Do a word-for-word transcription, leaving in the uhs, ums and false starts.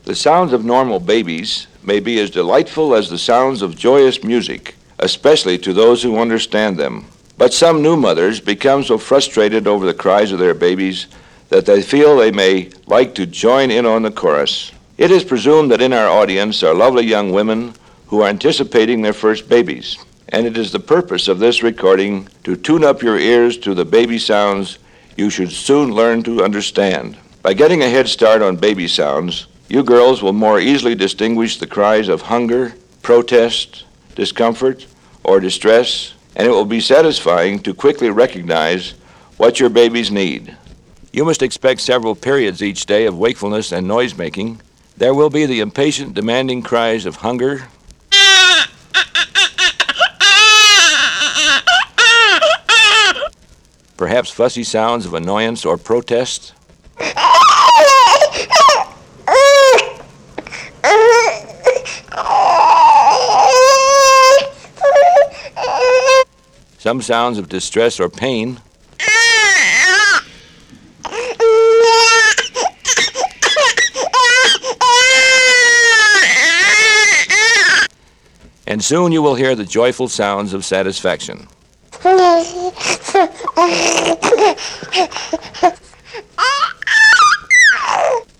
The sounds of normal babies may be as delightful as the sounds of joyous music, especially to those who understand them. But some new mothers become so frustrated over the cries of their babies that they feel they may like to join in on the chorus. It is presumed that in our audience are lovely young women who are anticipating their first babies, and it is the purpose of this recording to tune up your ears to the baby sounds you should soon learn to understand. By getting a head start on baby sounds, you girls will more easily distinguish the cries of hunger, protest, discomfort, or distress, and it will be satisfying to quickly recognize what your babies need. You must expect several periods each day of wakefulness and noise-making. There will be the impatient, demanding cries of hunger, perhaps fussy sounds of annoyance or protest, some sounds of distress or pain, and soon you will hear the joyful sounds of satisfaction.